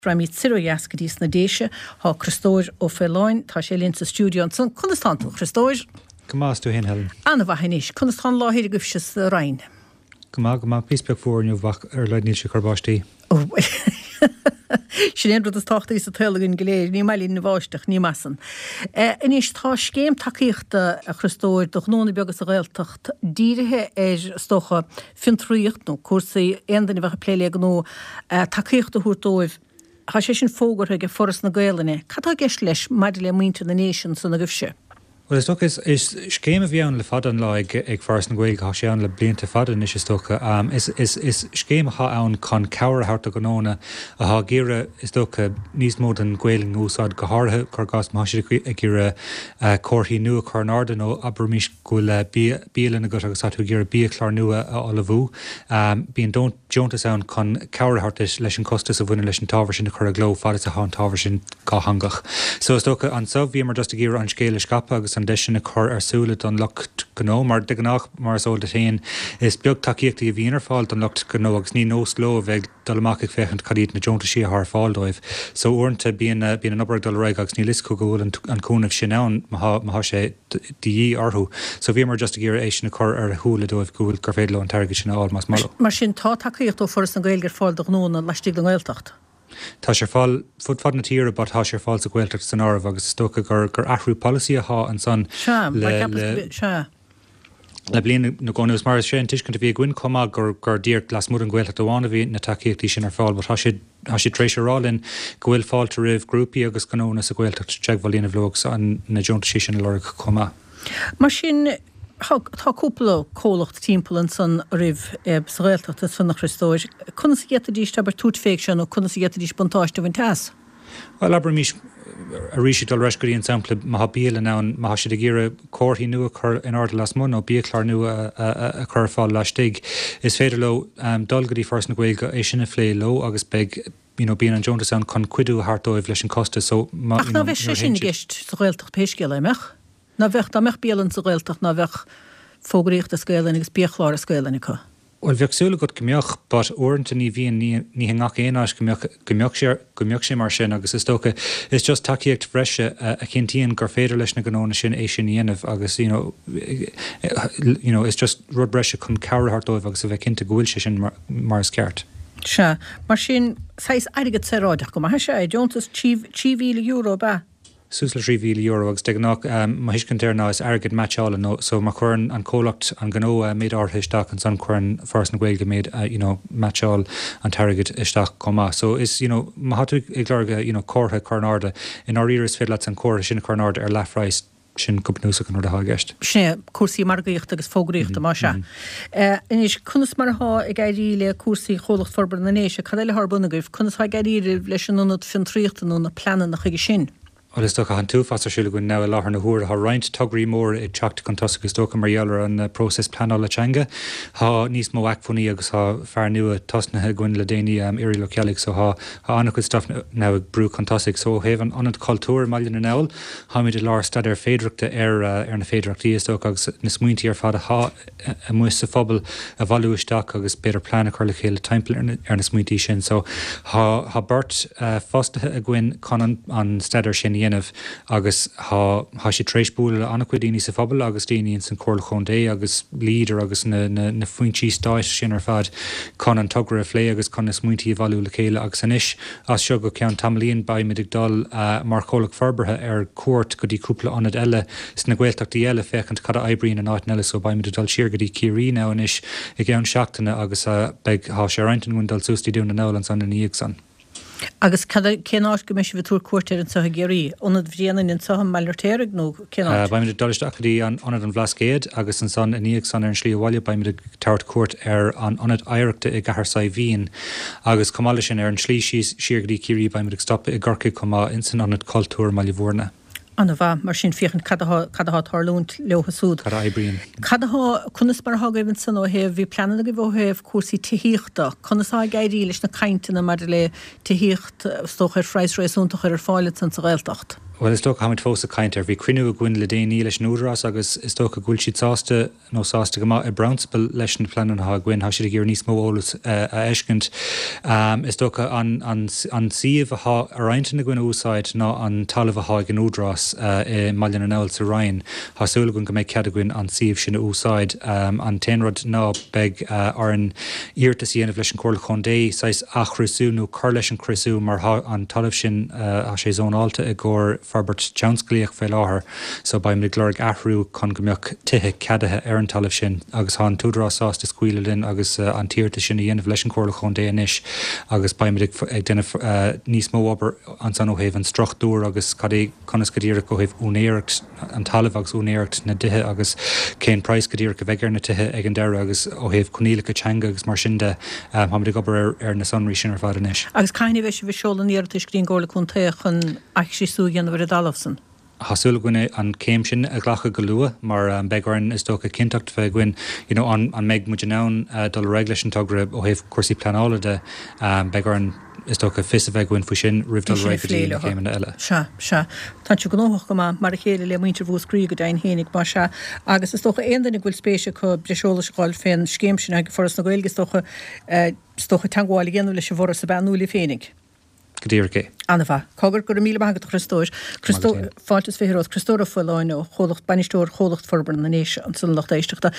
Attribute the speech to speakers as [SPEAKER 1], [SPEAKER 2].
[SPEAKER 1] Framid Ciro Jascadís na déise há Christóir ó Féileáin tá sé linn sa stúdio an san Conastan Christóir.
[SPEAKER 2] Gomás tú hen Helen.
[SPEAKER 1] Anna bhaithis Conastan láthir gufse sa Rhein.
[SPEAKER 2] Gomá písbeag fórniú bhach leidníil se charbáistí.
[SPEAKER 1] Sin rud is táchtaí sa tuileann goléir, ní mailín na bháisteach ní massan. Inis tá scéim takeíochta a Christóir do gnóna beagas a Gaeltacht díirithe stocha fintrúíocht nó cuasaí endaine bheith pléile gnó takeíochta thuirtóibh. Tá sé sin fógartha go forras na Gaeilne. Catá gceist leis maidir le muinte na nation san na gufse?
[SPEAKER 2] Well, is scéim a bhíann le fadan lá ag faras na Gaeilge há sé an le blianta fadan is stocha. Is scéim a ann chun cabhar harta gnóna a há gíre is stocha níos mód an Gaeilge úsáid go hátha chu gas má sé ag gíre córthaí nua chu náda nó aber mís go le bíalan agus agus tú gíre bíachlár nua a olahú. Bíon Jonas an chun cabhar hartas leis an costas a bhuina leis an tábhar sin chur a gló fadas a há an tábhar sin cá hangach. So is stocha an sub bhí mar just a gíre an scéile scapa agus an deisina chur arsúla don lucht gnó mar de gnách mar sól de tain is beag takeíochtaí a bhíonar fáil don lucht gnó agus ní nó sló a bheith dolamach ag fechant cadíad na Jonta sí a th fáildóibh. So uanta bíon an obair dul raig agus ní lisco go bhfuil an cúnamh sin ann má sé díí orthú. So bhí mar just a gíre é sin na chur ar a thuúla dóibh go bhfuil gur féidir le an teirge sin áil más malo.
[SPEAKER 1] Mar sin tá takeíocht ó foras na Gaeilge fáil do gnóna leistigh do Gaeltacht.
[SPEAKER 2] Tá sé fáil fud na tíre, but tá sé fáil sa Gaeltacht san áibh agus stocha gur athrú policy a há an san le blian na gáinús mar sé an tuiscint a bhí gcuin comá gur dír glas múd an Gaeltacht amháin a bhí na takeíochtaí sin ar fáil, but tá sé trééis rálinn go bhfuil fáilte rih grúpií agus gnóna sa Gaeltacht teag bhil líana bhlógus an na Jonta sí sin le comá.
[SPEAKER 1] Mar sin tá cúpla cólacht timppla san rih sa Gaeltacht fan nach Christóir. Conna sa gheata dís tabar tút féic sin ó conna sa gheata dís bontáiste bhain teas?
[SPEAKER 2] Well, aber mís a ríisi dul reisgurí an sampla má bíala ná má si de gíre córthaí nua chur in orda las mun ó bíachlár nua a chur fáil leistigh. Is féidir lo dulgadí fars na Gaeilge é sinna phlé lo agus beg bíon an Jonta an chun cuidú hartóibh leis an costa. So
[SPEAKER 1] ach ná bheith sé sin gist sa Gaeltacht péiscéil éimeach? Na bheith tá meach bíalann sa Gaeltacht na bheith fógraíocht a scéileann agus bíachlár a scéileann go.
[SPEAKER 2] Well, bheagsúla go gombeoch, but orintanta ní bhíon ní ngach éonáis gombeoch sé mar sin agus is tócha is just takeíocht freise a cintíonn gur féidir leis na gnóna sin é sin dhéanamh agus is just rud breise chun cabhar hartóibh agus a bheith cinnta go bhfuil sé sin mar is ceart.
[SPEAKER 1] Se, mar sin sais airigad sa ráideach go mar sé Jontas €3,000 ba.
[SPEAKER 2] Súsla €3,000 agus de gnách má hiscintéir ná is airgid matchála nó so mar chuirn an cólacht an gnó méid áthaisteach an san chuirn fars na Gaeilge méid matcháil an teirgid isteach comá. So is má hatú ag learga córtha chuirnáda in áíir is féad an córa sin chuirnáda ar leithreis sin cupnúsa an orda hágeist.
[SPEAKER 1] Sé cuasaí margaíocht agus fógraíochta má se. Inis chunas mar há ag gairí le cuasaí cholacht forbar na néise, cad eile thbunna goibh chunas há gairí leis an nunad fintriachta nó na planan na chuige sin.
[SPEAKER 2] Well, is stocha an túfas siúla goin ná láthar na huair a roiint tugraí mór i teacht contas agus stocha mar dhealar an process planál atanga. Tá níos mó acfuní agus há fear nua tosnathe goin le déine irí le cealaigh, so há anna chud stuff ná ag brú contasig, so héh an anad cultúr maiile na nál, há mid lár stad ar féidireachta ar na féidireachtaí stocha agus na smuointí ar fad a muis sa phobal a bhailú isteach agus beidir plana chuir le chéile timppla ar na smuointí sin. So há burt fostathe a gcuin chun an staidir sin dhéanamh agus há sé tréisbúla anna cuidíní sa phobal agus daoine san cóla chun dé agus líidir agus na foiointí stáis sin ar fad chun an tugra a phlé agus chun na smuointí a bhailú le chéile agus sanis as seo go ceann tamlíonn baimidig dul mar cholaach forbartha ar cuairt go dtí cúpla anad eile sna Gaeltachtaí eile fechant cad a eibríonn an áit eile, so baimidig dul siar go dtí ciarí ná inis i gceann seachtainna agus beag há sé reintan gon dul sústí dún na nálan san na níag san.
[SPEAKER 1] Agus cénáis go meisi bh túr cuairtear an sa géirí, onad bhríanaan in sa meilirtéirigh nó cénáis?
[SPEAKER 2] Baimidir dulaisteachtaí an anad an bhlascéad agus an san níag san ar an slí bháile baimidir tart cuairt ar an anad éireachta i gcathair Saibhín agus cumála sin ar an slí siar go dtí ciarí baimidir stoppa i gcorcaigh comá in san anad cultúr Mhaile Bhuirne.
[SPEAKER 1] Anna bha mar sin fiochan cadá tarlúnt leotha súd.
[SPEAKER 2] Cadá eibríonn.
[SPEAKER 1] Cadá chunas mar thagaibh san ó heh bhí planana go bhhéh cuasaí tuíochta, chunas á gairí leis na cainteanna mar le tuíocht stocha freisréisúntaach ar fáile san sa Gaeltacht.
[SPEAKER 2] Well is sto ha fós a kainter vi crinu a gwyn le déine leis núras agus is sto a gúlsí sáste nó sáste go a Brownspel leichen planan ha gwyn ha si gé níos móolalas a eskent. Is sto an siomh ha a reinint na gwyn úsáid ná an talamh a ha gan údras I Malin an Eil sa Ryan. Ha súla gon go méid cead gwyn an siomh sin úsáid an tenrod ná beg ar an íirta síanamh leis an cóla chundé sais a chrusú nó car leis an chrusú mar an talamh sin a sé zónálta a ggur Farbert Johnskliach fé láthair, so ba mi glórig ahrú chun gombeoch tithe ceadathe ar an talamh sin agus há an túdrásásta scuile linn agus an tíirta sin a dhéanamh leis an cóla chundé inis agus ba mi ag duine níos mó obair an san óhéh an strachtúr agus cad é conas go dtíire go héh únéireacht an talamh agus únéireacht na dithe agus cén price go dtíire go bheith ar na tithe ag an deire agus ó héh conílacha teanga agus mar sin de ha mi ag obair ar na sunraí sin ar fad inis.
[SPEAKER 1] Agus caiine bheith bhí seola níirtas grín ggóla chuntaíoch ag sí súgan bhar a dalafsan.
[SPEAKER 2] Hasúla gwine an céim sin a ghlacha go lua, mar begarin is tócha cintacht fe gwyn, an meid muidirnán dul regleis an tugra ó héh cuasaí planála de begarin is tócha fis a bheith gwyn fu sin ribhdal régadí na chéimena eile.
[SPEAKER 1] Se. Tá tú gnóach go mar a chéile le muintir bhús crí go dain hénig mar se agus is tócha aon ghfuil spéise chu breisiolalas gáil féin scéim sin ag foras na gailgus tócha tangáil ghéanú leis bhór sa banúla fénig.
[SPEAKER 2] Godíirce.
[SPEAKER 1] Anna cogur gur míle bagad Christóir. Fáiltas féhirós Christóra fáiláin ó cholacht banistóir cholacht forbar na néis an sunlacht éisteachta.